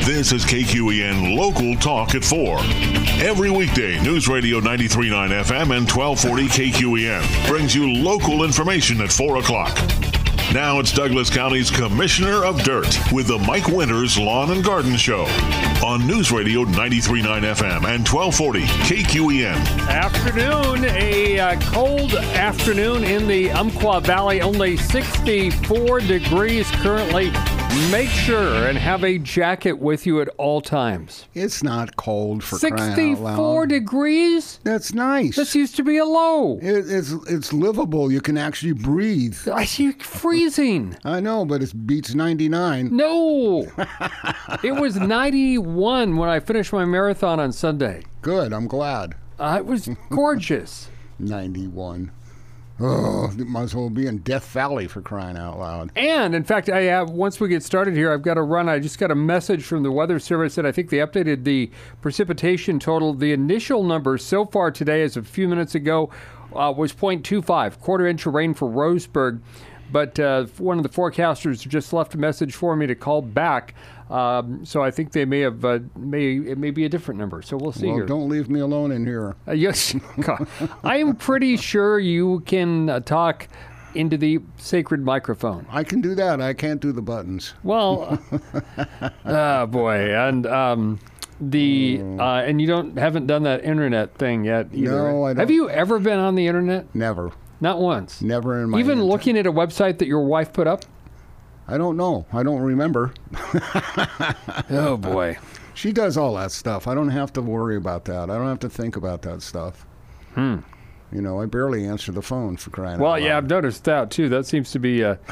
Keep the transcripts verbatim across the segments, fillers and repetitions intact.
This is K Q E N Local Talk at four. Every weekday, News Radio ninety-three point nine F M and twelve forty K Q E N brings you local information at four o'clock. Now it's Douglas County's Commissioner of Dirt with the Mike Winters Lawn and Garden Show on News Radio ninety-three point nine F M and twelve forty K Q E N. Afternoon, a uh, cold afternoon in the Umpqua Valley, only sixty-four degrees currently. Make sure and have a jacket with you at all times. It's not cold for crying out loud. sixty-four degrees? That's nice. This used to be a low. It, it's it's livable. You can actually breathe. I see freezing. I know, but it beats ninety-nine. No. It was ninety-one when I finished my marathon on Sunday. Good. I'm glad. Uh, it was gorgeous. ninety-one. Oh, it might as well be in Death Valley for crying out loud. And, in fact, I have, once we get started here, I've got to run. I just got a message from the Weather Service that I think they updated the precipitation total. The initial number so far today, as a few minutes ago, uh, was point two five, quarter inch of rain for Roseburg. But uh, one of the forecasters just left a message for me to call back. Um, so I think they may have, uh, may it may be a different number. So we'll see well, here. Don't leave me alone in here. Uh, yes. I am pretty sure you can uh, talk into the sacred microphone. I can do that. I can't do the buttons. Well, oh boy. And um, the uh, and you don't haven't done that internet thing yet either. No, I don't. Have you ever been on the internet? Never. Not once. Never in my Even entire- looking at a website that your wife put up? I don't know. I don't remember. Oh, boy. She does all that stuff. I don't have to worry about that. I don't have to think about that stuff. Hmm. You know, I barely answer the phone for crying Well, out loud. yeah, I've noticed that, too. That seems to be a,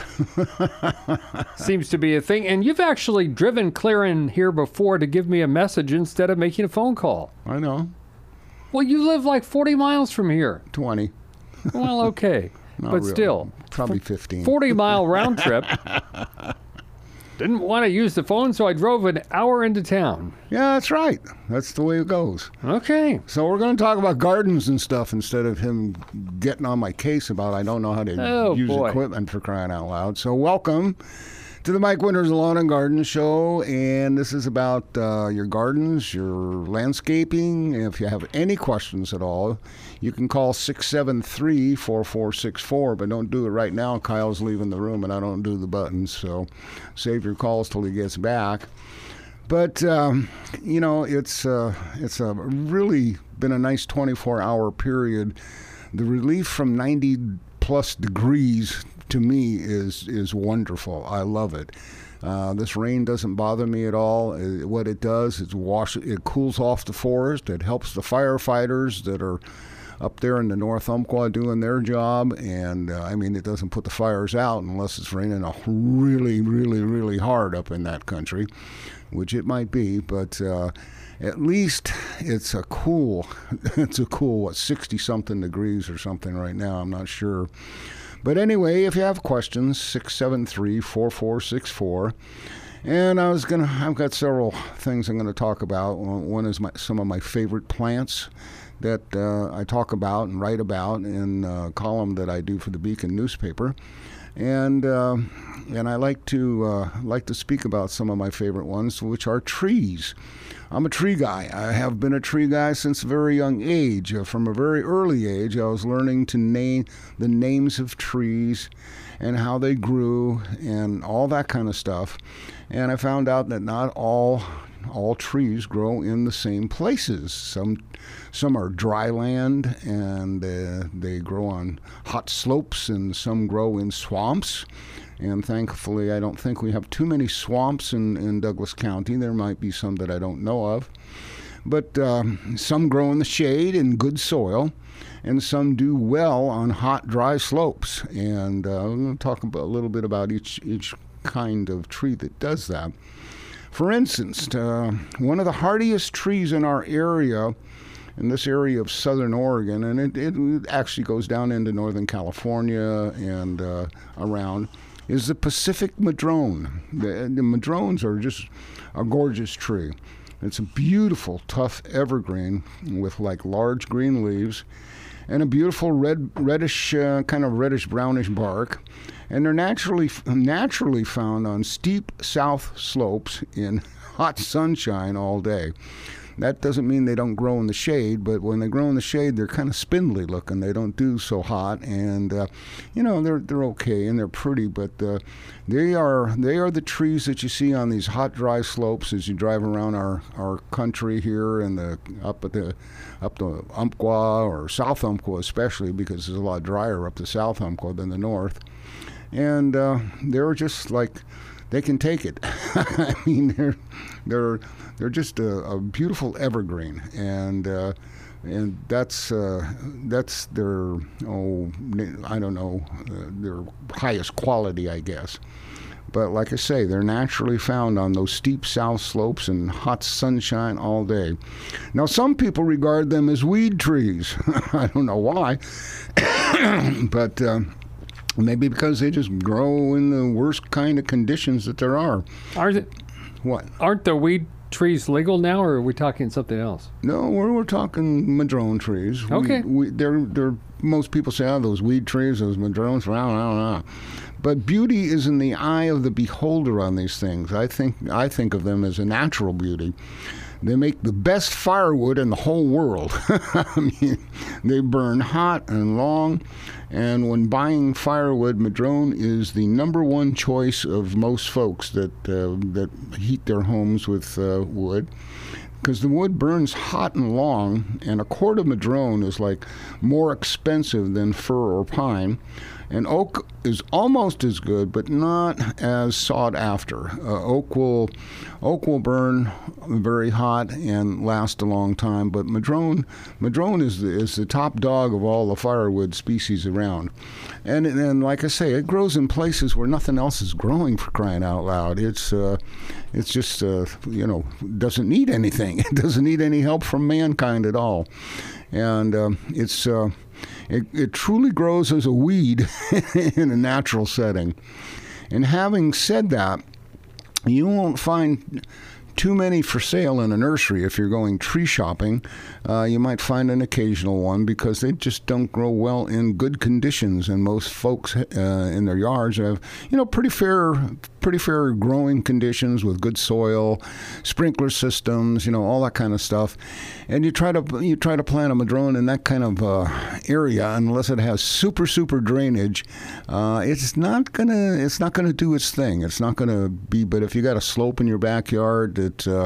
seems to be a thing. And you've actually driven clear in here before to give me a message instead of making a phone call. I know. Well, you live like forty miles from here. twenty. Well, okay. Not but really. still. Probably fifteen. forty-mile round trip. Didn't want to use the phone, so I drove an hour into town. Yeah, that's right. That's the way it goes. Okay. So we're going to talk about gardens and stuff instead of him getting on my case about I don't know how to Oh, use boy. equipment for crying out loud. So welcome to the Mike Winters Lawn and Garden Show, and this is about uh, your gardens, your landscaping. If you have any questions at all, you can call six seven three, four four six four, but don't do it right now. Kyle's leaving the room, and I don't do the buttons, so save your calls till he gets back. But, um, you know, it's, uh, it's a really been a nice twenty-four hour period. The relief from ninety plus degrees to me is is wonderful. I love it. Uh, this rain doesn't bother me at all. It, what it does is wash it cools off the forest. It helps the firefighters that are up there in the North Umpqua doing their job. And uh, I mean, it doesn't put the fires out unless it's raining a really, really, really hard up in that country, which it might be. But uh, at least it's a cool. It's a cool what sixty something degrees or something right now. I'm not sure. But anyway, if you have questions, six seven three, four four six four. And I was going to, I've got several things I'm going to talk about. One is my, some of my favorite plants that uh, I talk about and write about in a column that I do for the Beacon newspaper. And uh, and I like to uh, like to speak about some of my favorite ones, which are trees. I'm a tree guy. I have been a tree guy since a very young age. Uh, from a very early age, I was learning to name the names of trees and how they grew and all that kind of stuff. And I found out that not all all trees grow in the same places. Some some are dry land and uh, they grow on hot slopes, and some grow in swamps. And thankfully, I don't think we have too many swamps in, in Douglas County. There might be some that I don't know of. But um, some grow in the shade in good soil, and some do well on hot, dry slopes. And uh, I'm going to talk about, a little bit about each, each kind of tree that does that. For instance, uh, one of the hardiest trees in our area, in this area of southern Oregon, and it, it actually goes down into northern California and uh, around, is the Pacific madrone. The, the madrones are just a gorgeous tree. It's a beautiful, tough evergreen with like large green leaves. and a beautiful red, reddish, uh, kind of reddish brownish bark. And they're naturally naturally found on steep south slopes in hot sunshine all day. That doesn't mean they don't grow in the shade, but when they grow in the shade, they're kind of spindly looking. They don't do so hot, and uh, you know they're they're okay and they're pretty, but uh, they are they are the trees that you see on these hot, dry slopes as you drive around our, our country here and the up at the up to Umpqua or South Umpqua especially, because it's a lot drier up the South Umpqua than the north, and uh, they're just like. They can take it. I mean, they're they're they're just a, a beautiful evergreen, and uh, and that's uh, that's their oh I don't know uh, their highest quality, I guess. But like I say, they're naturally found on those steep south slopes in hot sunshine all day. Now, some people regard them as weed trees. I don't know why, but. Uh, Maybe because they just grow in the worst kind of conditions that there are. Are it, what? Aren't the weed trees legal now, or are we talking something else? No, we're, we're talking madrone trees. Okay. We, we, they're, they're, most people say, oh, those weed trees, those madrones, I don't know. But beauty is in the eye of the beholder on these things. I think I think of them as a natural beauty. They make the best firewood in the whole world. I mean, they burn hot and long, and when buying firewood, madrone is the number one choice of most folks that uh, that heat their homes with uh, wood. Because the wood burns hot and long, and a cord of madrone is like more expensive than fir or pine. And oak is almost as good, but not as sought after. Uh, oak will oak will burn very hot and last a long time, but madrone madrone is the, is the top dog of all the firewood species around. And and like I say, it grows in places where nothing else is growing, for crying out loud. It's uh, it's just uh, you know doesn't need anything. It doesn't need any help from mankind at all, and uh, it's. Uh, It, it truly grows as a weed in a natural setting. And having said that, you won't find too many for sale in a nursery if you're going tree shopping. Uh, you might find an occasional one because they just don't grow well in good conditions, and most folks uh, in their yards have, you know, pretty fair, pretty fair growing conditions with good soil, sprinkler systems, you know, all that kind of stuff. And you try to you try to plant a madrone in that kind of uh, area, unless it has super super drainage, uh, it's not gonna it's not gonna do its thing. It's not gonna be. But if you got a slope in your backyard that uh,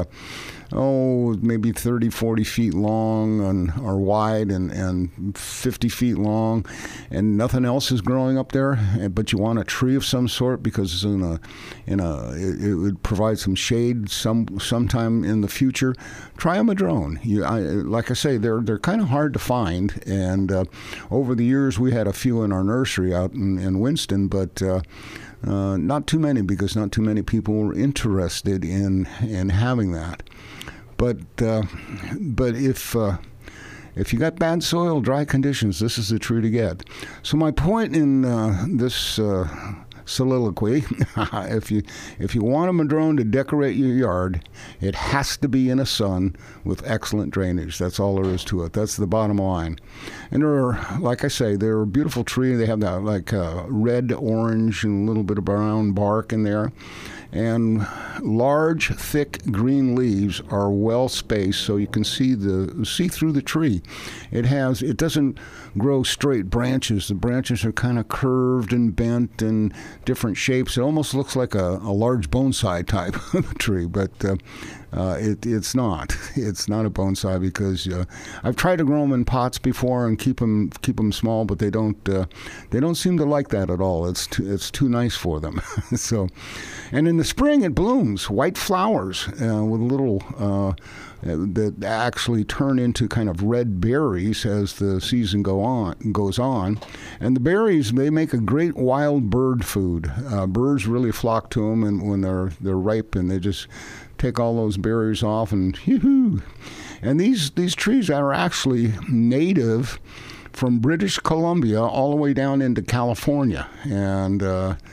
oh, maybe thirty, forty feet long and, or wide and, and fifty feet long, and nothing else is growing up there, but you want a tree of some sort because it's in a, in a, it, it would provide some shade some sometime in the future. Try a madrone. You, I, like I say, they're they're kind of hard to find, and uh, over the years we had a few in our nursery out in, in Winston, but. Uh, Uh, not too many, because not too many people were interested in in having that. But uh, but if uh, if you got bad soil, dry conditions, this is the tree to get. So my point in uh, this uh, soliloquy, if you if you want a madrone to decorate your yard, it has to be in a sun with excellent drainage. That's all there is to it. That's the bottom line. And they're, like I say, they're a beautiful tree. They have that like uh, red, orange, and a little bit of brown bark in there. And large, thick green leaves are well spaced, so you can see the see through the tree. It has it doesn't grow straight branches. The branches are kind of curved and bent in different shapes. It almost looks like a, a large bonsai type of tree, but uh, uh, it, it's not. It's not a bonsai because uh, I've tried to grow them in pots before and keep them keep them small, but they don't uh, they don't seem to like that at all. It's too, it's too nice for them. So, and in the spring it blooms white flowers uh, with little. Uh, that actually turn into kind of red berries as the season go on goes on, and the berries, they make a great wild bird food. Uh, birds really flock to them, and when they're they're ripe, and they just take all those berries off, and yoo-hoo. And these these trees are actually native from British Columbia all the way down into California, and uh,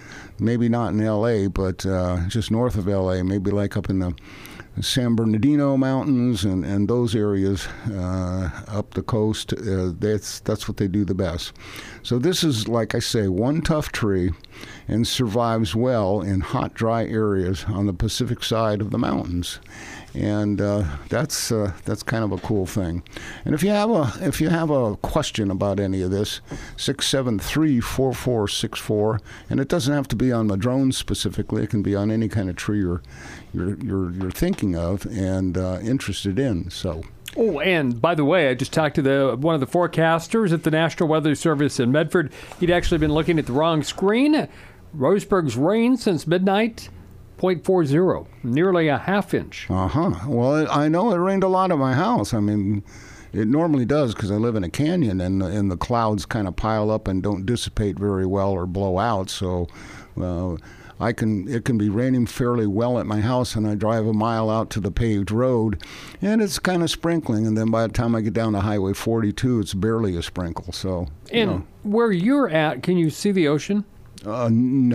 maybe not in L A, but uh, just north of L A, maybe like up in the San Bernardino Mountains and, and those areas uh, up the coast. Uh, that's that's what they do the best. So this is, like I say, one tough tree and survives well in hot, dry areas on the Pacific side of the mountains. And uh, that's uh, that's kind of a cool thing. And if you have a if you have a question about any of this, six seven three, four four six four, and it doesn't have to be on madrone specifically. It can be on any kind of tree you're you're you're, you're thinking of and uh, interested in. So. Oh, and by the way, I just talked to the one of the forecasters at the National Weather Service in Medford. He'd actually been looking at the wrong screen. Roseburg's rain since midnight. zero point four zero, nearly a half inch. Uh-huh. Well, I know it rained a lot at my house. I mean, it normally does because I live in a canyon, and, and the clouds kind of pile up and don't dissipate very well or blow out. So uh, I can it can be raining fairly well at my house, and I drive a mile out to the paved road, and it's kind of sprinkling. And then by the time I get down to Highway forty-two, it's barely a sprinkle. So, and you know. Where you're at, can you see the ocean? Uh, no.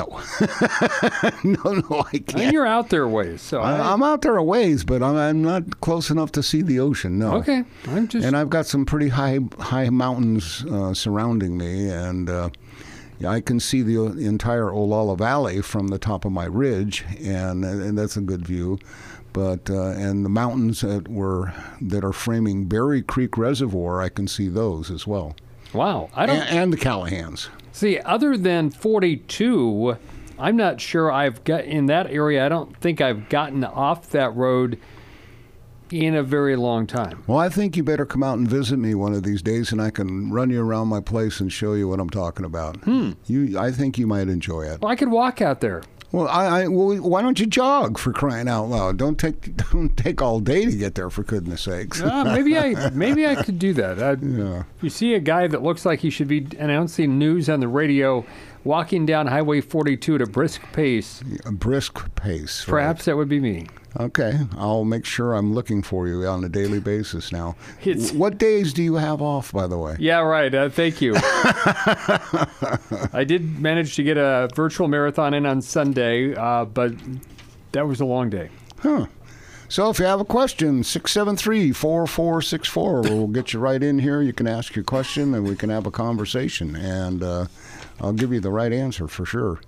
no, no, I can't. And you're out there a ways. So I, I, I'm out there a ways, but I'm, I'm not close enough to see the ocean, no. Okay. I'm just... And I've got some pretty high high mountains uh, surrounding me, and uh, yeah, I can see the entire Olalla Valley from the top of my ridge, and, and that's a good view. But uh, and the mountains that were that are framing Berry Creek Reservoir, I can see those as well. Wow. I don't... And, and the Callahans. See, other than forty-two, I'm not sure I've got in that area. I don't think I've gotten off that road in a very long time. Well, I think you better come out and visit me one of these days, and I can run you around my place and show you what I'm talking about. Hmm. You, I think you might enjoy it. Well, I could walk out there. Well, I, I well, why don't you jog, for crying out loud? Don't take don't take all day to get there, for goodness sakes. uh, maybe I maybe I could do that. I, yeah. You see a guy that looks like he should be announcing news on the radio, walking down Highway forty-two at a brisk pace. A brisk pace. Perhaps right. That would be me. Okay, I'll make sure I'm looking for you on a daily basis now. It's, what days do you have off, by the way? Yeah, right. Uh, thank you. I did manage to get a virtual marathon in on Sunday, uh, but that was a long day. Huh. So if you have a question, six seven three, four four six four. We'll get you right in here. You can ask your question, and we can have a conversation, and uh, I'll give you the right answer for sure.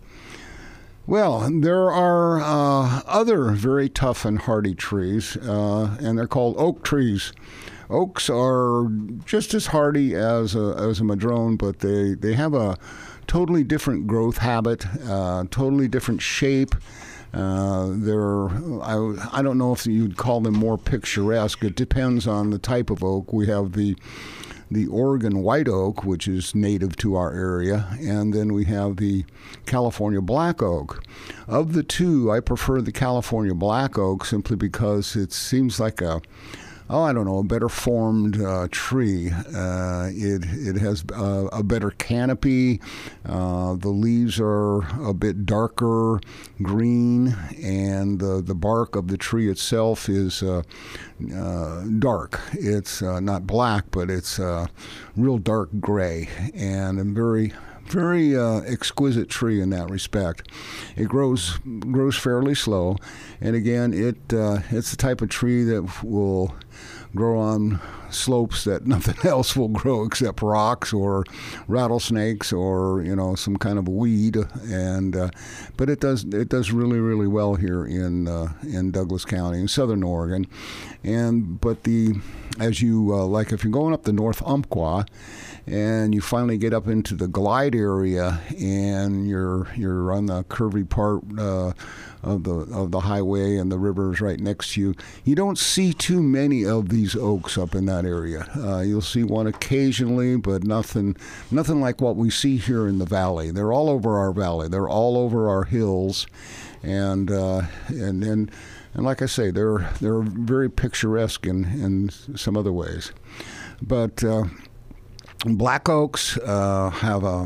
Well, there are uh, other very tough and hardy trees, uh, and they're called oak trees. Oaks are just as hardy as a, as a madrone, but they, they have a totally different growth habit, uh, totally different shape. Uh, they're, I, I don't know if you'd call them more picturesque. It depends on the type of oak. We have the the Oregon white oak, which is native to our area, and then we have the California black oak. Of the two, I prefer the California black oak simply because it seems like a oh, I don't know, a better formed uh, tree. Uh, it it has uh, a better canopy. Uh, the leaves are a bit darker green, and the the bark of the tree itself is uh, uh, dark. It's uh, not black, but it's uh, real dark gray, and a very very uh, exquisite tree in that respect. It grows grows fairly slow, and again, it uh, it's the type of tree that will grow on slopes that nothing else will grow except rocks or rattlesnakes or you know some kind of weed. And uh, but it does it does really really well here in uh, in Douglas County in Southern Oregon. And but the as you uh, like if you're going up the North Umpqua, and you finally get up into the glide area, and you're you're on the curvy part uh, of the of the highway, and the river is right next to you. You don't see too many of these oaks up in that area. Uh, you'll see one occasionally, but nothing nothing like what we see here in the valley. They're all over our valley. They're all over our hills, and uh, and and. And like I say, they're they're very picturesque in, in some other ways. But uh, black oaks uh, have a,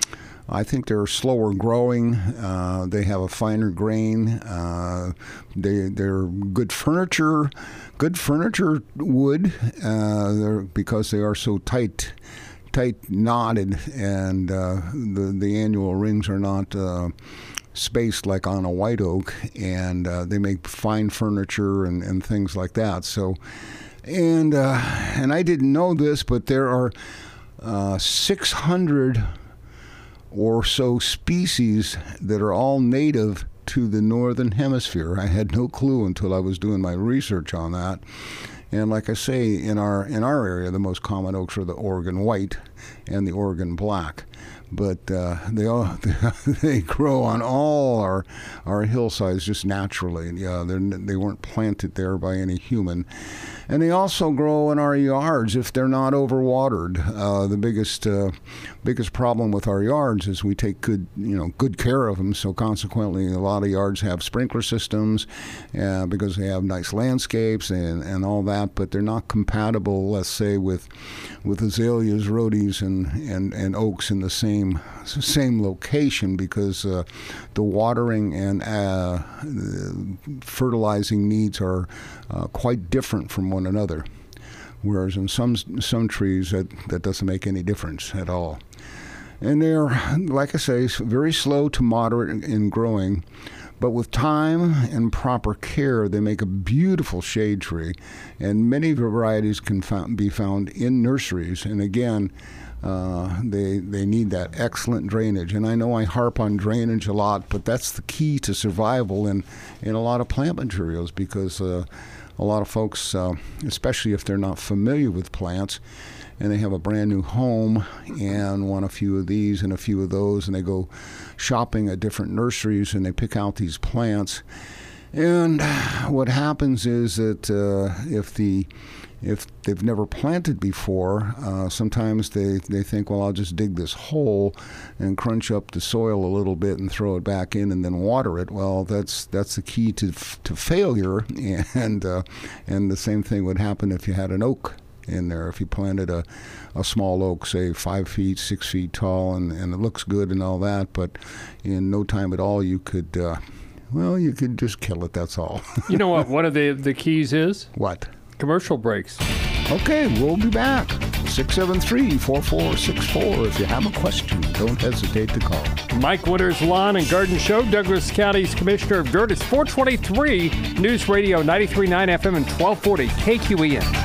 I think they're slower growing. Uh, they have a finer grain. Uh, they they're good furniture, good furniture wood. Uh, they're because they are so tight. tight knotted, and uh, the the annual rings are not uh, spaced like on a white oak, and uh, they make fine furniture and, and things like that. So, and uh, and I didn't know this, but there are uh, six hundred or so species that are all native to the northern hemisphere. I had no clue until I was doing my research on that. And like I say, in our in our area, the most common oaks are the Oregon white and the Oregon black. But uh, they all they grow on all our our hillsides just naturally. Yeah, they they weren't planted there by any human, and they also grow in our yards if they're not overwatered. Uh, the biggest uh, biggest problem with our yards is we take good you know good care of them. So consequently, a lot of yards have sprinkler systems uh, because they have nice landscapes and, and all that. But they're not compatible, let's say, with with azaleas, rhodies, and, and, and oaks in the same same location, because uh, the watering and uh, fertilizing needs are uh, quite different from one another. Whereas in some some trees that, that doesn't make any difference at all. And they're, like I say, very slow to moderate in, in growing. But with time and proper care, they make a beautiful shade tree. And many varieties can found, be found in nurseries. And again, uh, they they need that excellent drainage. And I know I harp on drainage a lot, but that's the key to survival in, in a lot of plant materials, because uh, a lot of folks, uh, especially if they're not familiar with plants, and they have a brand new home and want a few of these and a few of those, and they go shopping at different nurseries and they pick out these plants. And what happens is that uh, if the if they've never planted before, uh, sometimes they, they think, well, I'll just dig this hole and crunch up the soil a little bit and throw it back in and then water it. Well, that's that's the key to to failure, and uh, and the same thing would happen if you had an oak in there. If you planted a, a small oak, say five feet, six feet tall, and, and it looks good and all that, but in no time at all you could, uh, well, you could just kill it, that's all. You know what one of the, the keys is? What? Commercial breaks. Okay, we'll be back. six seven three, four four six four. If you have a question, don't hesitate to call. Mike Winters, Lawn and Garden Show. Douglas County's Commissioner of Dirt. It's four twenty-three, News Radio ninety-three point nine F M and twelve forty K Q E N.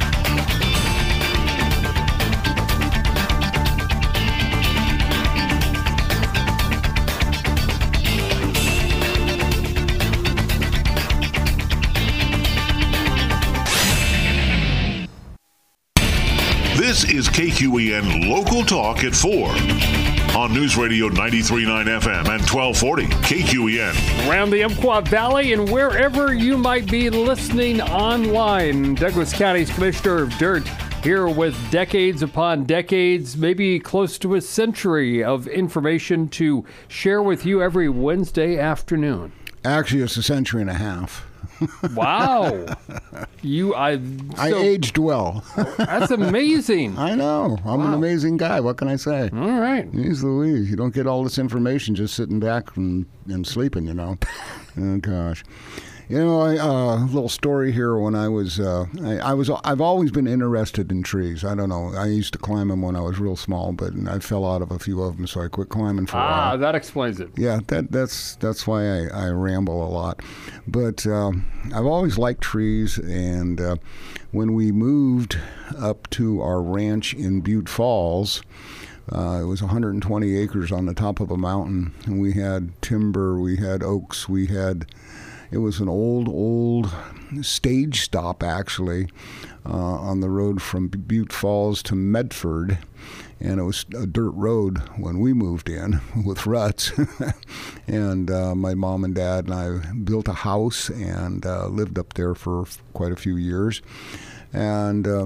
This is K Q E N Local Talk at four on News Radio ninety-three point nine F M and twelve forty K Q E N. Around the Umpqua Valley and wherever you might be listening online, Douglas County's Commissioner of Dirt here with decades upon decades, maybe close to a century of information to share with you every Wednesday afternoon. Actually, it's a century and a half. Wow. You, I, so, I aged well. That's amazing. I know. I'm wow. an amazing guy. What can I say? All right. Jeez Louise. You don't get all this information just sitting back and, and sleeping, you know. Oh, gosh. You know, a uh, little story here. When I was, uh, I, I was, I've always been interested in trees. I don't know. I used to climb them when I was real small, but I fell out of a few of them, so I quit climbing for a ah, while. Ah, that explains it. Yeah, that that's that's why I, I ramble a lot. But uh, I've always liked trees, and uh, when we moved up to our ranch in Butte Falls, Uh, it was one hundred twenty acres on the top of a mountain, and we had timber, we had oaks, we had, it was an old, old stage stop, actually, uh, on the road from Butte Falls to Medford, and it was a dirt road when we moved in with ruts. And uh, my mom and dad and I built a house and uh, lived up there for quite a few years. And uh,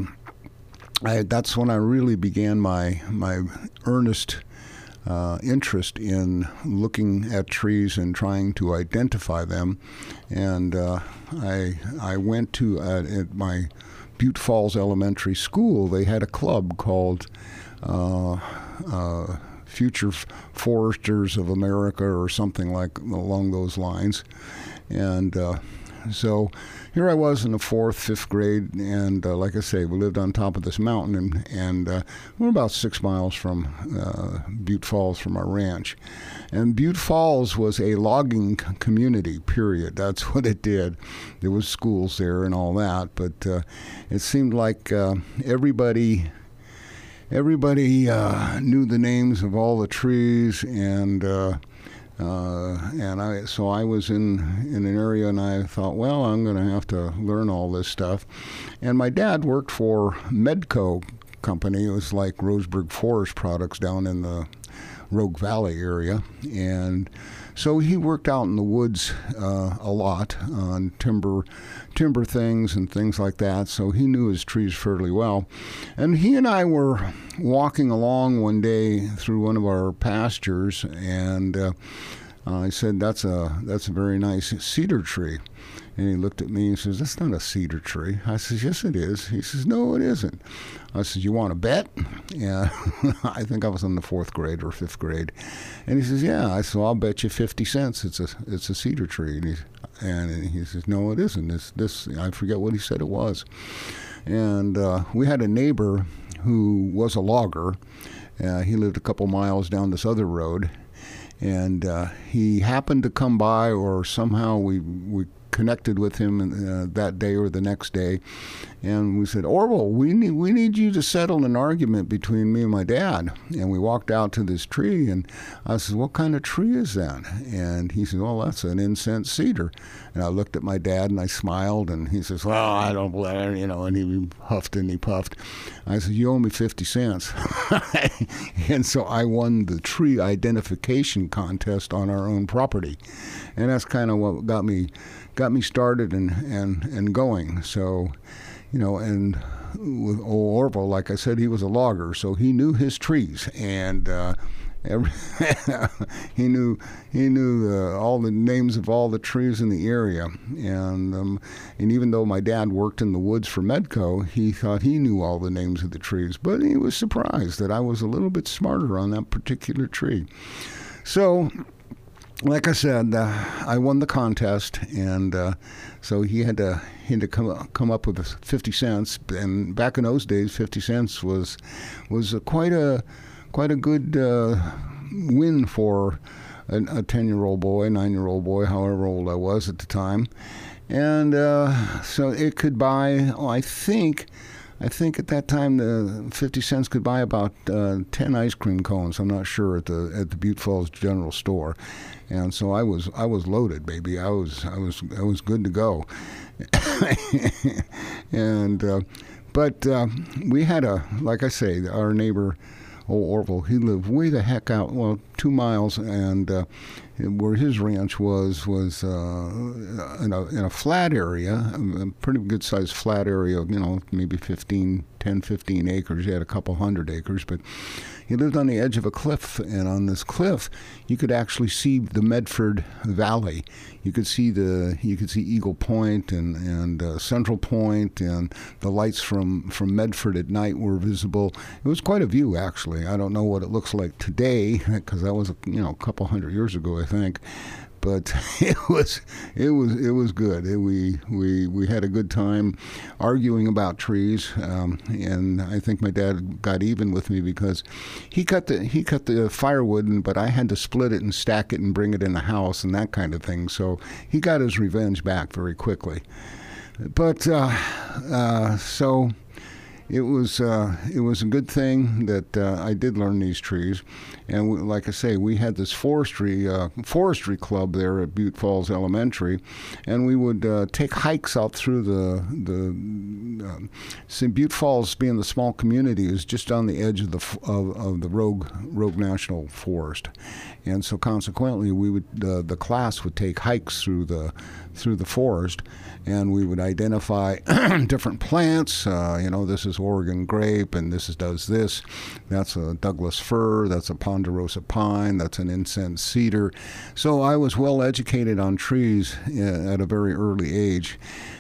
I, that's when I really began my my earnest uh, interest in looking at trees and trying to identify them. And uh, I I went to uh, at my Butte Falls Elementary School. They had a club called uh, uh, Future Foresters of America or something like along those lines, and. Uh, So here I was in the fourth, fifth grade, and uh, like I say, we lived on top of this mountain, and, and uh, we're about six miles from uh, Butte Falls from our ranch. And Butte Falls was a logging c- community, period. That's what it did. There was schools there and all that, but uh, it seemed like uh, everybody... Everybody uh, knew the names of all the trees, and uh, uh, and I so I was in in an area, and I thought, well, I'm going to have to learn all this stuff. And my dad worked for Medco Company. It was like Roseburg Forest Products down in the Rogue Valley area, and so he worked out in the woods uh, a lot on timber timber things and things like that, so he knew his trees fairly well. And he and I were walking along one day through one of our pastures, and uh, I said, that's a that's a very nice cedar tree. And he looked at me and says, that's not a cedar tree. I says, yes, it is. He says, no, it isn't. I says, you want to bet? Yeah, I think I was in the fourth grade or fifth grade. And he says, yeah. I said, I'll bet you fifty cents it's a it's a cedar tree. And he, and he says, no, it isn't. It's this. I forget what he said it was. And uh, we had a neighbor who was a logger. Uh, he lived a couple miles down this other road. And uh, he happened to come by, or somehow we we connected with him uh, that day or the next day, and we said, Orville, we need we need you to settle an argument between me and my dad. And we walked out to this tree, and I said, what kind of tree is that? And he said, well, that's an incense cedar. And I looked at my dad and I smiled, and he says, well, I don't believe, you know, and he huffed and he puffed. I said, you owe me fifty cents. And so I won the tree identification contest on our own property. And that's kind of what got me got me started and, and, and going. So, you know, and with old Orville, like I said, he was a logger, so he knew his trees, and uh, every he knew he knew the, all the names of all the trees in the area. And um, and even though my dad worked in the woods for Medco, he thought he knew all the names of the trees, but he was surprised that I was a little bit smarter on that particular tree. So, like I said, uh, I won the contest, and uh, so he had to he had to come come up with fifty cents. And back in those days, fifty cents was was a, quite a quite a good uh, win for a ten-year-old boy, nine-year-old boy, however old I was at the time. And uh, so it could buy, oh, I think. I think at that time the fifty cents could buy about uh, ten ice cream cones. I'm not sure at the at the Butte Falls General Store, and so I was I was loaded, baby. I was I was I was good to go, and uh, but uh, we had a like I say our neighbor, old Orville. He lived way the heck out, well, two miles, and uh, where his ranch was was uh, in a in a flat area, a pretty good sized flat area, you know, maybe fifteen, ten, fifteen acres. He had a couple hundred acres, but he lived on the edge of a cliff, and on this cliff, you could actually see the Medford Valley. You could see the you could see Eagle Point and and uh, Central Point, and the lights from from Medford at night were visible. It was quite a view, actually. I don't know what it looks like today, because that was, you know, a couple hundred years ago, I think. But it was it was it was good. It, we we we had a good time arguing about trees, um, and I think my dad got even with me because he cut the he cut the firewood, and, but I had to split it and stack it and bring it in the house and that kind of thing. So he got his revenge back very quickly. But uh, uh, so. It was uh, it was a good thing that uh, I did learn these trees, and we, like I say, we had this forestry uh, forestry club there at Butte Falls Elementary, and we would uh, take hikes out through the the. Uh, see, Butte Falls, being the small community, is just on the edge of the of, of the Rogue Rogue National Forest, and so consequently, we would uh, the class would take hikes through the through the forest, and we would identify different plants. Uh, you know, this is Oregon grape, and this is, does this. That's a Douglas fir. That's a ponderosa pine. That's an incense cedar. So I was well educated on trees at a very early age,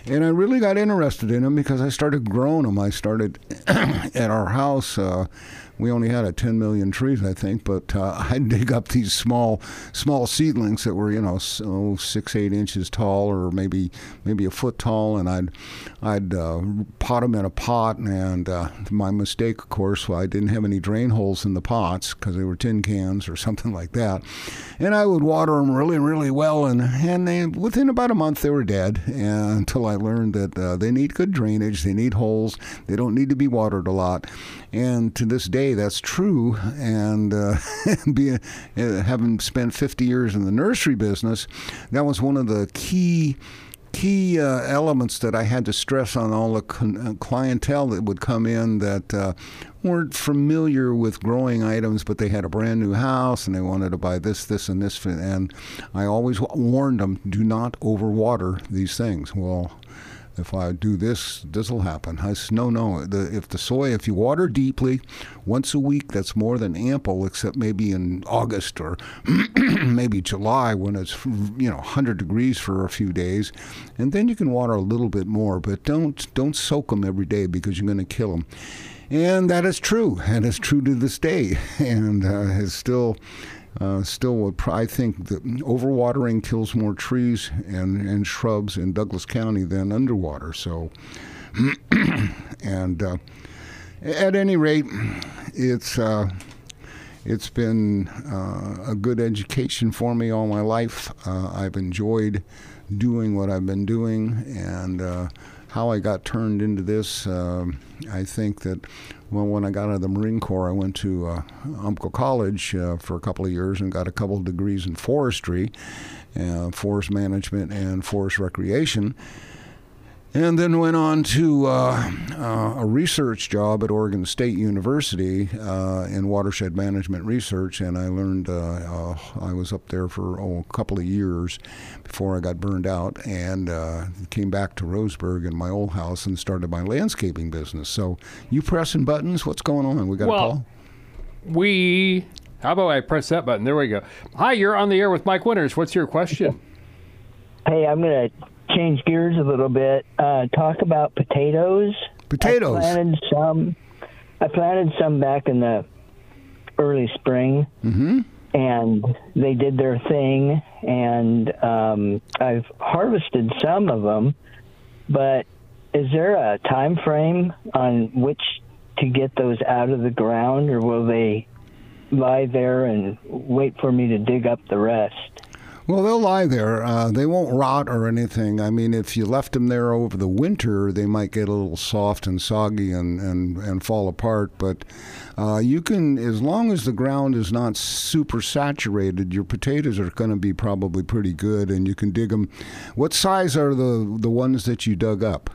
And I really got interested in them because I started growing them. I started at our house. Uh, we only had a ten million trees, I think, but uh, I'd dig up these small, small seedlings that were, you know, so six, eight inches tall, or maybe, maybe a foot tall, and I'd, I'd uh, pot them in a pot. And uh, my mistake, of course, well, I didn't have any drain holes in the pots because they were tin cans or something like that. And I would water them really, really well, and and they, within about a month they were dead. And until I learned that uh, they need good drainage, they need holes, they don't need to be watered a lot. And to this day, that's true. And uh, be, uh, having spent fifty years in the nursery business, that was one of the key key uh, elements that I had to stress on all the con- uh, clientele that would come in that uh, weren't familiar with growing items, but they had a brand new house and they wanted to buy this, this, and this. And I always warned them, do not overwater these things. Well, if I do this, this will happen. I said, no, no. The, if the soil, if you water deeply, once a week, that's more than ample, except maybe in August or maybe July when it's, you know, one hundred degrees for a few days. And then you can water a little bit more, but don't, don't soak them every day because you're going to kill them. And that is true, and it's true to this day, and uh, is still... Uh, still, what I think that overwatering kills more trees and, and shrubs in Douglas County than underwater. So, and uh, at any rate, it's uh, it's been uh, a good education for me all my life. Uh, I've enjoyed doing what I've been doing, and uh, how I got turned into this. Uh, I think that. Well, when I got out of the Marine Corps, I went to uh, Umpqua College uh, for a couple of years and got a couple of degrees in forestry, uh, forest management, and forest recreation. And then went on to uh, uh, a research job at Oregon State University uh, in watershed management research, and I learned, uh, uh, I was up there for oh, a couple of years before I got burned out, and uh, came back to Roseburg in my old house and started my landscaping business. So you pressing buttons? What's going on? We got well, a call? We, how about I press that button? There we go. Hi, you're on the air with Mike Winters. What's your question? Hey, I'm going to change gears a little bit. Uh, talk about potatoes. Potatoes. I planted some. I planted some back in the early spring, mm-hmm. and they did their thing. And um, I've harvested some of them. But is there a time frame on which to get those out of the ground, or will they lie there and wait for me to dig up the rest? Well, they'll lie there. Uh, they won't rot or anything. I mean, if you left them there over the winter, they might get a little soft and soggy and, and, and fall apart. But uh, you can, as long as the ground is not super saturated, your potatoes are going to be probably pretty good, and you can dig them. What size are the, the ones that you dug up?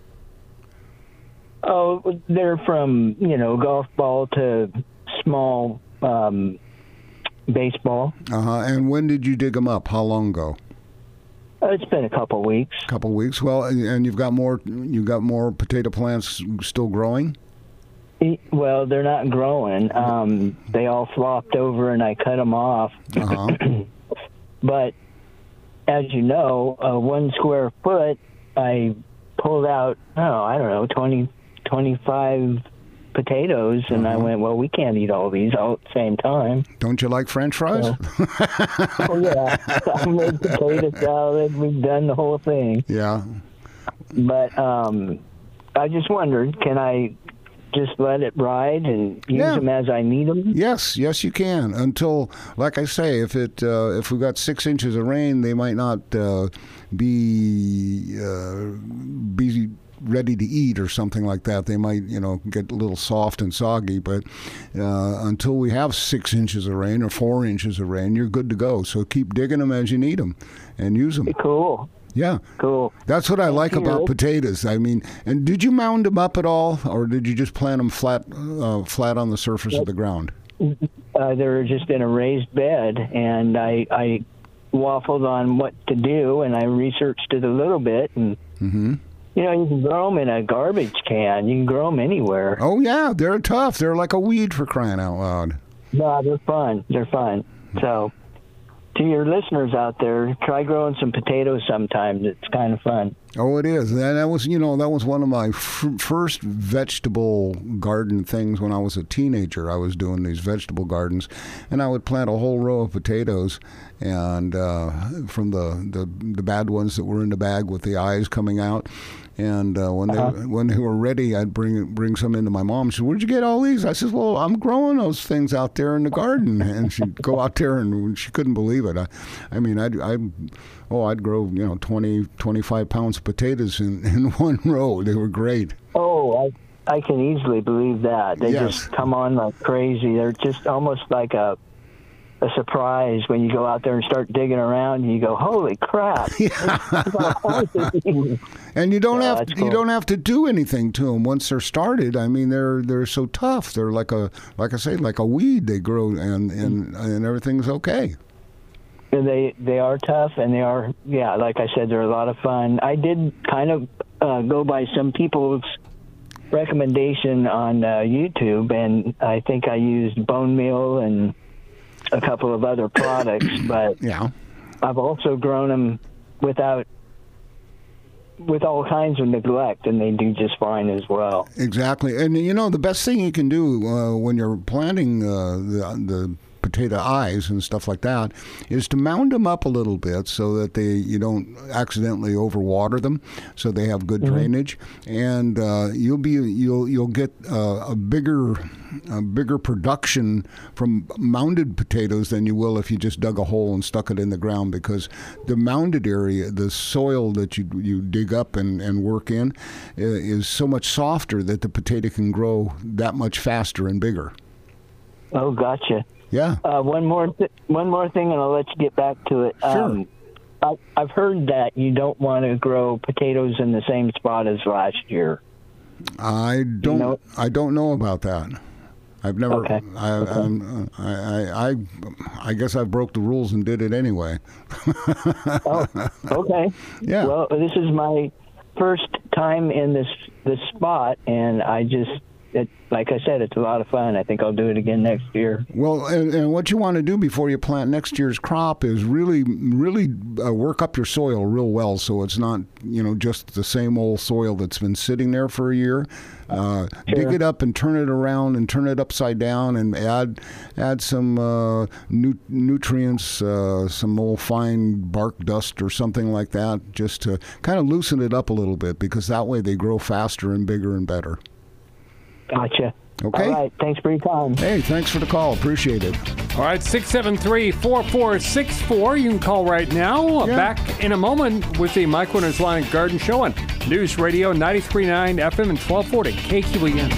Oh, they're from, you know, golf ball to small um baseball. Uh-huh. And when did you dig them up? How long ago? Uh, it's been a couple weeks. Couple weeks. Well, and you've got more. You've got more potato plants still growing. Well, they're not growing. Um, they all flopped over, and I cut them off. Uh-huh. But as you know, uh, one square foot, I pulled out. Oh, I don't know, twenty, twenty-five potatoes, and uh-huh. I went, well, we can't eat all these all at the same time. Don't you like French fries? So, oh, yeah. I made potato salad. We've done the whole thing. Yeah. But um, I just wondered, can I just let it ride and use yeah. them as I need them? Yes, yes, you can. Until, like I say, if it uh, if we got six inches of rain, they might not uh, be uh, be ready to eat or something like that. They might, you know, get a little soft and soggy, but uh, until we have six inches of rain or four inches of rain, you're good to go. So keep digging them as you need them and use them. Cool. Yeah. Cool. That's what I like Thank about you. potatoes. I mean, and did you mound them up at all, or did you just plant them flat, uh, flat on the surface yep. of the ground? Uh, they were just in a raised bed, and I, I waffled on what to do, and I researched it a little bit, and mm-hmm. you know, you can grow them in a garbage can. You can grow them anywhere. Oh, yeah. They're tough. They're like a weed, for crying out loud. No, they're fun. They're fun. So to your listeners out there, try growing some potatoes sometime. It's kind of fun. Oh, it is. And that was, you know, that was one of my f- first vegetable garden things when I was a teenager. I was doing these vegetable gardens, and I would plant a whole row of potatoes, and uh, from the, the the bad ones that were in the bag with the eyes coming out. And uh, when uh-huh. they when they were ready, I'd bring bring some into my mom. She said, "Where'd you get all these?" I said, "Well, I'm growing those things out there in the garden." And she'd go out there, and she couldn't believe it. I, I mean, I'd, I'd oh, I'd grow you know twenty, twenty-five pounds of potatoes in, in one row. They were great. Oh, I I can easily believe that. They Yes. just come on like crazy. They're just almost like a a surprise when you go out there and start digging around and you go, holy crap. And you don't Yeah, have that's you cool. don't have to do anything to them once they're started. I mean, they're they're so tough. They're like a like I say, like a weed. They grow and and, and everything's okay. And they they are tough, and they are, yeah, like I said, they're a lot of fun. I did kind of uh, go by some people's recommendation on uh, YouTube, and I think I used bone meal and a couple of other products, but Yeah. I've also grown them without, with all kinds of neglect, and they do just fine as well. Exactly. And, you know, the best thing you can do uh, when you're planting uh, the, the potato eyes and stuff like that is to mound them up a little bit so that they you don't accidentally overwater them, so they have good mm-hmm. drainage, and uh, you'll be you'll you'll get uh, a bigger a bigger production from mounded potatoes than you will if you just dug a hole and stuck it in the ground, because the mounded area, the soil that you you dig up and, and work in, is so much softer that the potato can grow that much faster and bigger. Oh, gotcha. Yeah. Uh, one more, th- one more thing, and I'll let you get back to it. Sure. Um, I, I've heard that you don't want to grow potatoes in the same spot as last year. I don't. You know? I don't know about that. I've never. Okay. I, okay. I'm, I, I. I. I guess I broke the rules and did it anyway. Oh. Okay. Yeah. Well, this is my first time in this this spot, and I just. It, like I said, it's a lot of fun. I think I'll do it again next year. Well, and, and what you want to do before you plant next year's crop is really, really uh, work up your soil real well, so it's not, you know, just the same old soil that's been sitting there for a year. Uh, Sure. Dig it up and turn it around and turn it upside down and add add some uh, nu- nutrients, uh, some old fine bark dust or something like that, just to kind of loosen it up a little bit, because that way they grow faster and bigger and better. Gotcha. Okay. All right. Thanks for your time. Hey, thanks for the call. Appreciate it. All right, six seven three, four four six four. You can call right now. Yeah. Back in a moment with the Mike Winters Lawn and Garden Show on News Radio ninety-three point nine F M and twelve forty K Q E N.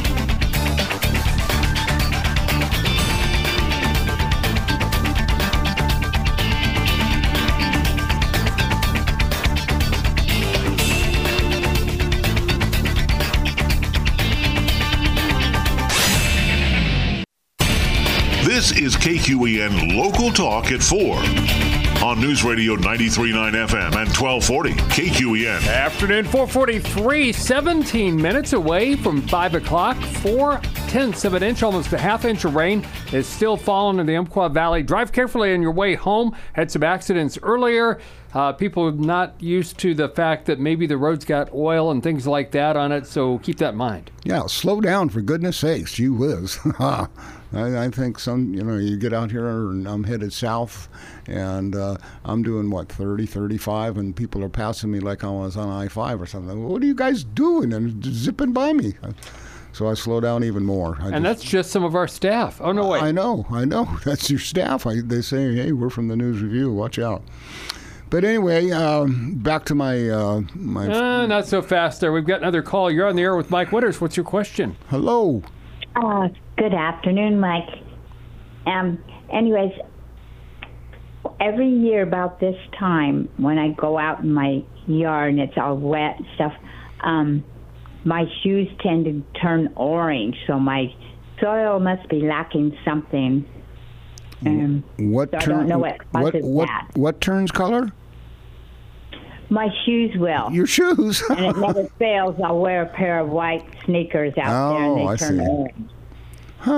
This is K Q E N Local Talk at four on News Radio ninety-three point nine F M and twelve forty K Q E N. Afternoon, four forty-three, seventeen minutes away from five o'clock. Four tenths of an inch, almost a half inch of rain is still falling in the Umpqua Valley. Drive carefully on your way home. Had some accidents earlier. Uh, people not used to the fact that maybe the road's got oil and things like that on it, so keep that in mind. Yeah, slow down, for goodness sakes. Gee whiz. I, I think some, you know, you get out here and I'm headed south, and uh, I'm doing, what, thirty, thirty-five, and people are passing me like I was on I five or something. What are you guys doing? And zipping by me. So I slow down even more. I And just, that's just some of our staff. Oh, no, wait. I know, I know. That's your staff. I, they say, hey, we're from the News Review. Watch out. But anyway, um, back to my... Uh, my Uh, not so fast there. We've got another call. You're on the air with Mike Winters. What's your question? Hello. Uh, good afternoon, Mike. Um, anyways, every year about this time, when I go out in my yard and it's all wet and stuff, um, my shoes tend to turn orange, so my soil must be lacking something. Um, What so I turn- don't know what what causes what, that. what turns color? My shoes will. Your shoes. And it never fails. I'll wear a pair of white sneakers out there and Oh, they I turn see. orange. Huh.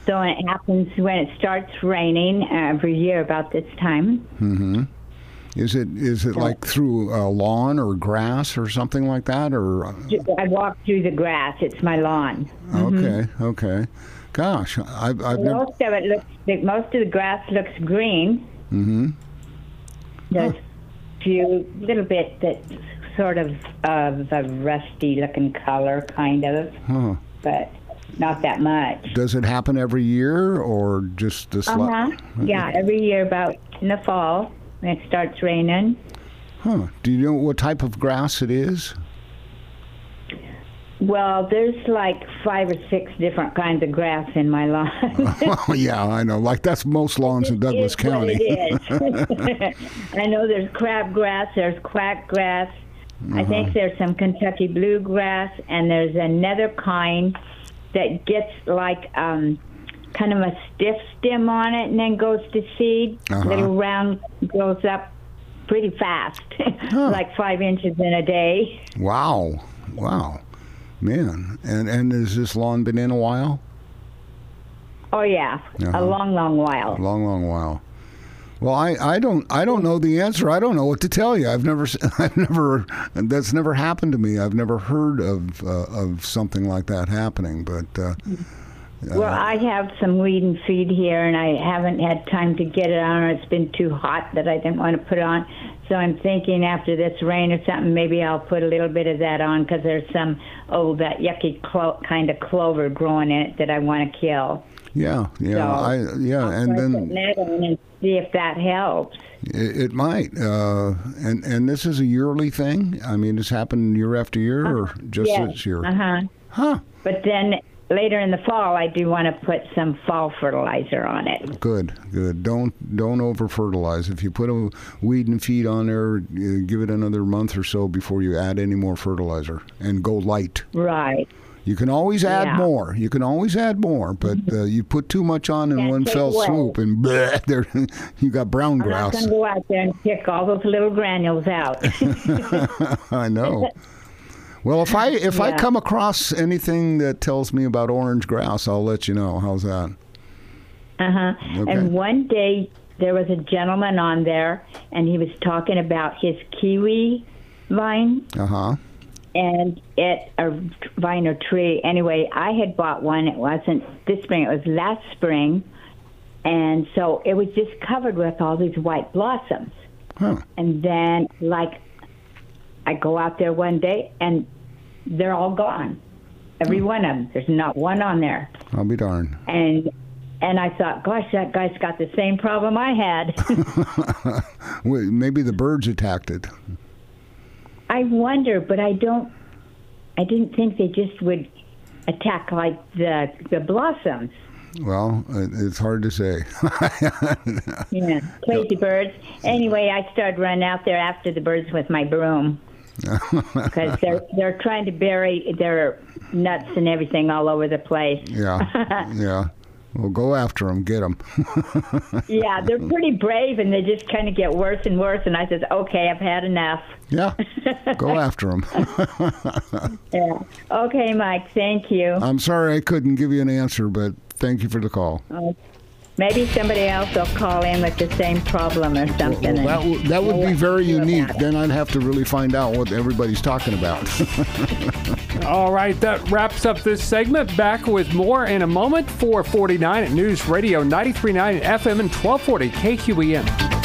So it happens when it starts raining every year about this time. Mm-hmm. Is it is it like through a lawn or grass or something like that, or? I walk through the grass. It's my lawn. Okay, okay. Gosh, I've, I've never. Most of it looks. Most of the grass looks green. Mm-hmm. There's a few little bit that sort of of a rusty-looking color, kind of, Huh. but not that much. Does it happen every year, or just this? Uh huh. Yeah, every year about in the fall when it starts raining. Huh. Do you know what type of grass it is? Well, there's like five or six different kinds of grass in my lawn. Oh, yeah, I know. Like that's most lawns in Douglas It's County. What it is. I know there's crabgrass, there's quackgrass. Uh-huh. I think there's some Kentucky bluegrass, and there's another kind that gets like um, kind of a stiff stem on it and then goes to seed. Uh-huh. Little round grows up pretty fast, Huh. like five inches in a day. Wow, wow, man. And and has this lawn been in a while? Oh yeah, Uh-huh. a long, long while. A long, long while. Well, I, I don't I don't know the answer. I don't know what to tell you. I've never I've never that's never happened to me. I've never heard of uh, of something like that happening. But uh, Well, I have some weed and feed here, and I haven't had time to get it on, or it's been too hot that I didn't want to put it on. So I'm thinking after this rain or something, maybe I'll put a little bit of that on, because there's some old that yucky clo- kind of clover growing in it that I want to kill. yeah, yeah, So, I yeah, I'll and try then putting that on and see if that helps. it, it might. Uh, and and this is a yearly thing. I mean, it's happened year after year, or just Yeah. this year? Uh huh. Huh. But then later in the fall, I do want to put some fall fertilizer on it. Good, good. Don't don't over fertilize. If you put a weed and feed on there, uh, give it another month or so before you add any more fertilizer, and go light. Right. You can always add Yeah. more. You can always add more, but uh, you put too much on in Can't one take fell away. swoop, and bleh, there you got brown I'm not grass. going to go out there and pick all those little granules out. I know. Well, if I if I Yeah. come across anything that tells me about orange grass, I'll let you know. How's that? Uh-huh. Okay. And one day there was a gentleman on there, and he was talking about his kiwi vine, Uh huh. and it, a vine or tree. Anyway, I had bought one. It wasn't this spring. It was last spring. And so it was just covered with all these white blossoms. Huh. And then, like, I go out there one day, and they're all gone. Every one of them. There's not one on there. I'll be darned. And and I thought, gosh, that guy's got the same problem I had. Wait, maybe the birds attacked it. I wonder, but I don't. I didn't think they just would attack like the the blossoms. Well, it- it's hard to say. Yeah, crazy birds. Anyway, I started running out there after the birds with my broom because they're they're trying to bury their nuts and everything all over the place. Yeah, yeah. Well, go after them, get them. Yeah, they're pretty brave, and they just kind of get worse and worse. And I said, okay, I've had enough. Yeah, go after them. Yeah. Okay, Mike. Thank you. I'm sorry I couldn't give you an answer, but thank you for the call. Uh, maybe somebody else will call in with the same problem or something. Well, that, and w- that would we'll be very do about unique. it. Then I'd have to really find out what everybody's talking about. All right, that wraps up this segment. Back with more in a moment. four forty-nine at News Radio ninety-three point nine F M and twelve forty K Q E M.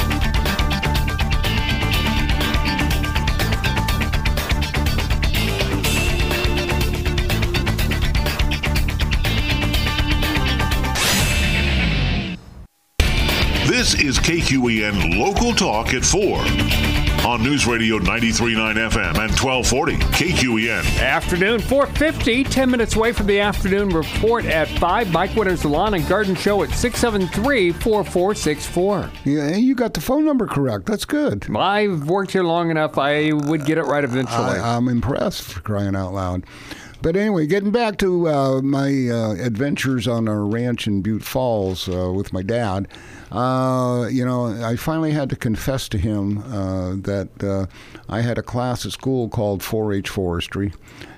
This is K Q E N Local Talk at four on News Radio ninety-three point nine F M and twelve forty K Q E N. Afternoon, four fifty, ten minutes away from the afternoon report at five. Mike Winter's Lawn and Garden Show at six seven three, four four six four. Yeah, you got the phone number correct. That's good. I've worked here long enough, I would get it right eventually. I, I'm impressed, for crying out loud. But anyway, getting back to uh, my uh, adventures on our ranch in Butte Falls uh, with my dad, uh, you know, I finally had to confess to him uh, that uh, I had a class at school called four H Forestry.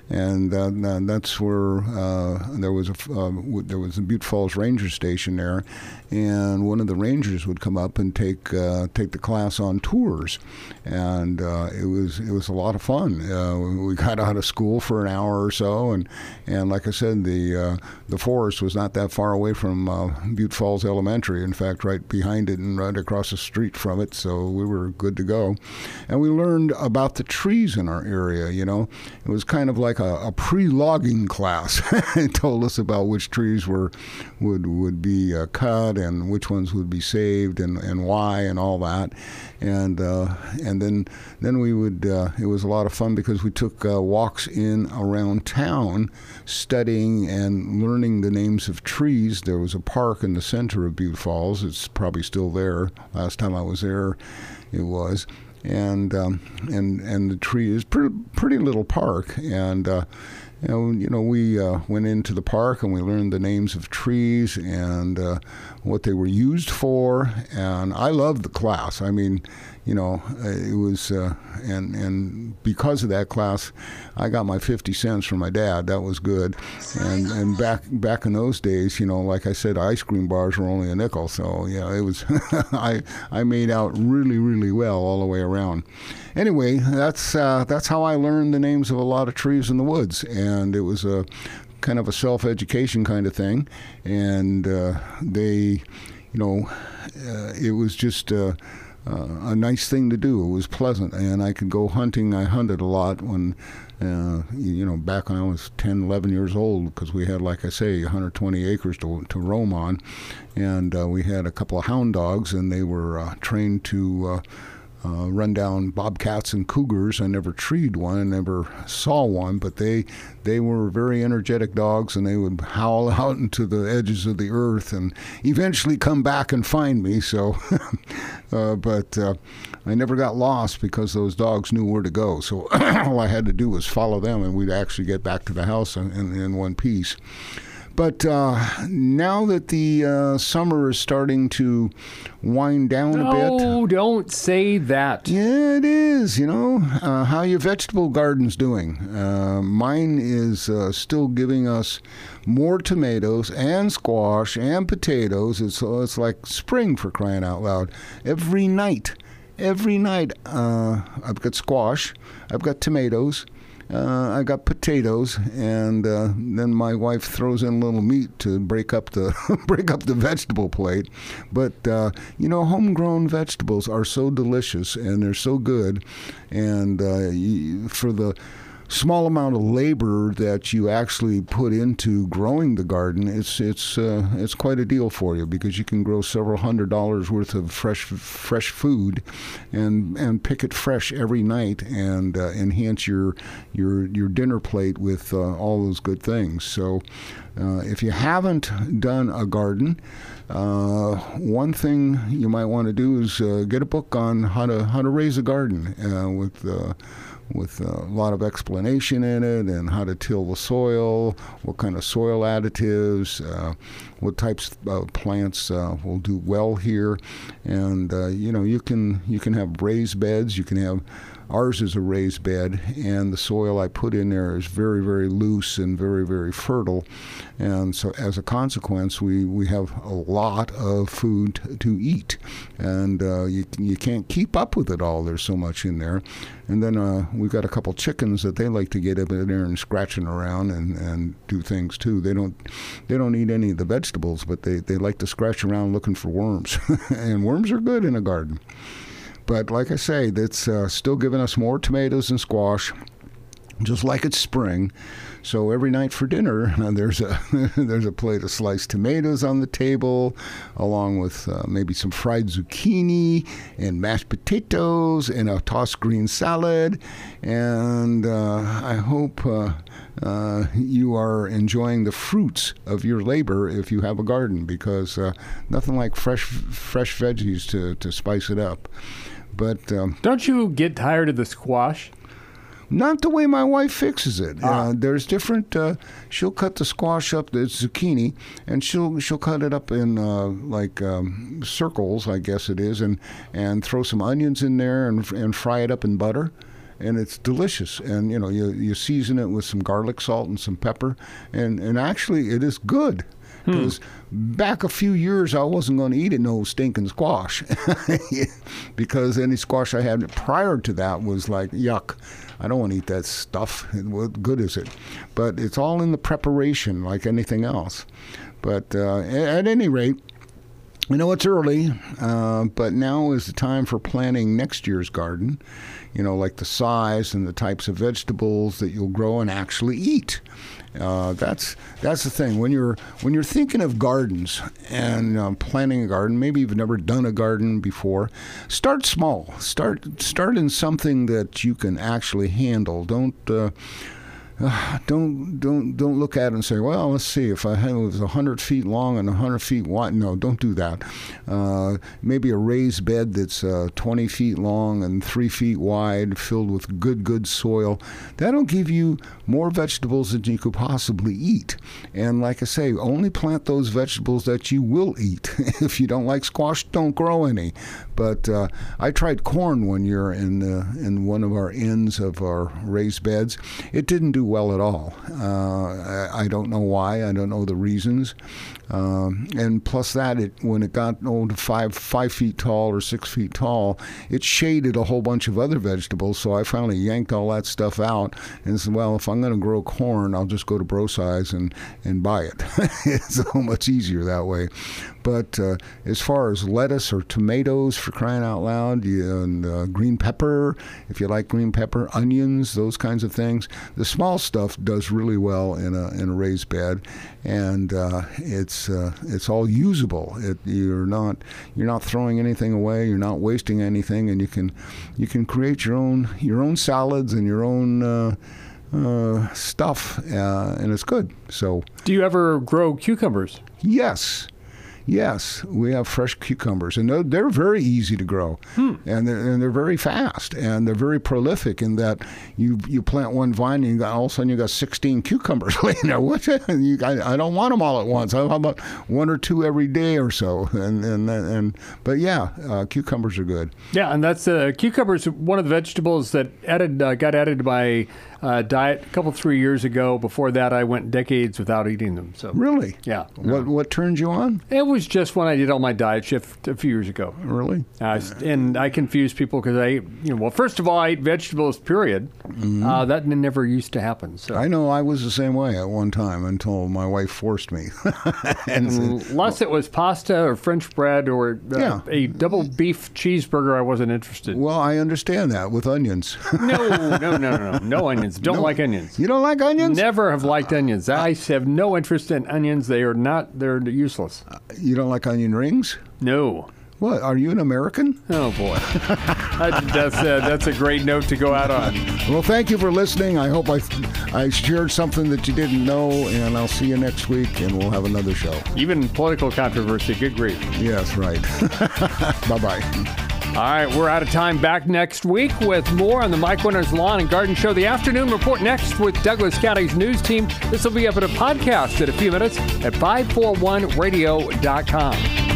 and uh, that's where uh, there was a uh, there was a Butte Falls Ranger Station there, and one of the rangers would come up and take uh, take the class on tours, and uh, it was it was a lot of fun. Uh, we got out of school for an hour or so, and and like I said, the uh, the forest was not that far away from uh, Butte Falls Elementary. In fact, right behind it and right across the street from it, so we were good to go. And we learned about the trees in our area. You know, it was kind of like a, a pre-logging class. It told us about which trees were would would be uh, cut and which ones would be saved and, and why and all that. And uh, and then then we would. Uh, it was a lot of fun because we took uh, walks in around town, studying and learning the names of trees. There was a park in the center of Butte Falls. It's probably still there. Last time I was there, it was. And um, and and the tree is pretty pretty little park. And uh, you know, you know we uh, went into the park and we learned the names of trees and uh, what they were used for. And I loved the class. I mean, you know, it was uh, and and because of that class, I got my fifty cents from my dad. That was good. And and back back in those days, you know, like I said, ice cream bars were only a nickel. So yeah, it was. I I made out really really well all the way around. Anyway, that's uh, that's how I learned the names of a lot of trees in the woods, and it was a kind of a self-education kind of thing. And uh, they, you know, uh, it was just. Uh, Uh, a nice thing to do. It was pleasant, and I could go hunting. I hunted a lot when, uh, you know, back when I was ten, eleven years old, because we had, like I say, one hundred twenty acres to to roam on, and uh, we had a couple of hound dogs, and they were uh, trained to uh, uh, run down bobcats and cougars. I never treed one, I never saw one, but they they were very energetic dogs, and they would howl out into the edges of the earth and eventually come back and find me. So, uh, but uh, I never got lost because those dogs knew where to go. So all I had to do was follow them, and we'd actually get back to the house in, in, in one piece. But uh, now that the uh, summer is starting to wind down no, a bit. Oh, don't say that. Yeah, it is. You know, uh, how your vegetable garden's doing? Uh, mine is uh, still giving us more tomatoes and squash and potatoes. It's it's like spring, for crying out loud. Every night, every night, uh, I've got squash, I've got tomatoes. Uh, I got potatoes, and uh, then my wife throws in a little meat to break up the break up the vegetable plate. But uh, you know, homegrown vegetables are so delicious, and they're so good, and uh, you, for the small amount of labor that you actually put into growing the garden, it's it's uh, it's quite a deal for you, because you can grow several hundred dollars worth of fresh fresh food, and and pick it fresh every night, and uh, enhance your your your dinner plate with uh, all those good things. So, uh, if you haven't done a garden, uh, one thing you might want to do is uh, get a book on how to how to raise a garden uh, with. Uh, with a lot of explanation in it, and how to till the soil, what kind of soil additives, uh, what types of plants uh, will do well here. And uh, you know, you can you can have raised beds. You can have ours is a raised bed, and the soil I put in there is very, very loose and very, very fertile. And so as a consequence, we, we have a lot of food to, to eat. And uh, you, you can't keep up with it all. There's so much in there. And then uh, we've got a couple chickens that they like to get up in there and scratching around and, and do things too. They don't they don't eat any of the vegetables, but they, they like to scratch around looking for worms. And worms are good in a garden. But like I say, that's uh, still giving us more tomatoes and squash, just like it's spring. So every night for dinner, uh, there's a there's a plate of sliced tomatoes on the table, along with uh, maybe some fried zucchini and mashed potatoes and a tossed green salad. And uh, I hope uh, uh, you are enjoying the fruits of your labor if you have a garden, because uh, nothing like fresh fresh veggies to, to spice it up. But um, don't you get tired of the squash? Not the way my wife fixes it. Ah. Uh, there's different. Uh, she'll cut the squash up, the zucchini, and she'll she'll cut it up in uh, like um, circles, I guess it is, and and throw some onions in there and and fry it up in butter. and it's delicious. And you know, you you season it with some garlic salt and some pepper, and and actually it is good. Because hmm. back a few years, I wasn't going to eat it, no stinking squash. Because any squash I had prior to that was like, yuck, I don't want to eat that stuff. What good is it? But it's all in the preparation, like anything else. But uh, at any rate, I know it's early, uh, but now is the time for planting next year's garden. You know, like the size and the types of vegetables that you'll grow and actually eat. Uh, that's that's the thing. When you're when you're thinking of gardens and um, planting a garden, maybe you've never done a garden before, start small. Start start in something that you can actually handle. Don't. Uh, Uh, don't don't don't look at it and say, well, let's see, if I had, it was one hundred feet long and one hundred feet wide. No, don't do that. Uh, maybe a raised bed that's uh, twenty feet long and three feet wide, filled with good, good soil. That'll give you more vegetables than you could possibly eat. And like I say, only plant those vegetables that you will eat. If you don't like squash, don't grow any. But uh, I tried corn one year in uh, in one of our ends of our raised beds. It didn't do well at all. Uh, I, I don't know why. I don't know the reasons. Um, and plus that, it when it got oh, to five five feet tall or six feet tall, it shaded a whole bunch of other vegetables. So I finally yanked all that stuff out and said, well, if I'm going to grow corn, I'll just go to Brosize and, and buy it. It's so much easier that way. But uh, as far as lettuce or tomatoes, for crying out loud, you, and uh, green pepper, if you like green pepper, onions, those kinds of things, the small stuff does really well in a in a raised bed, and uh, it's uh, it's all usable. It, you're not you're not throwing anything away. You're not wasting anything, and you can you can create your own your own salads and your own. Uh, uh, stuff, uh, and it's good. So, do you ever grow cucumbers? Yes. Yes, we have fresh cucumbers, and they're, they're very easy to grow, hmm. and, they're, and they're very fast, and they're very prolific in that you you plant one vine, and you got, all of a sudden you got sixteen cucumbers laying there. What? You, I, I don't want them all at once. How about one or two every day or so? And and and but yeah, uh, cucumbers are good. Yeah, and that's uh, cucumbers. One of the vegetables that added uh, got added to my uh, diet a couple three years ago. Before that, I went decades without eating them. So really, yeah. What no. what turned you on? It was just when I did all my diet shift a few years ago. Really? Uh, and I confuse people because I, you know, well, first of all, I ate vegetables, period. Mm-hmm. Uh, that never used to happen. So I know I was the same way at one time until my wife forced me. and Unless it was pasta or French bread or uh, yeah. a double beef cheeseburger, I wasn't interested. Well, I understand that with onions. no, no, no, no, no. No onions. Don't no. like onions. You don't like onions? Never have liked onions. I have no interest in onions. They are not, they're useless. Uh, you don't like onion rings? No. What, are you an American? Oh, boy. that's, uh, that's a great note to go out on. Well, thank you for listening. I hope I, I shared something that you didn't know, and I'll see you next week, and we'll have another show. Even political controversy. Good grief. Yes, right. Bye-bye. All right, we're out of time. Back next week with more on the Mike Winters Lawn and Garden Show. The Afternoon Report next with Douglas County's news team. This will be up in a podcast in a few minutes at five forty-one radio dot com.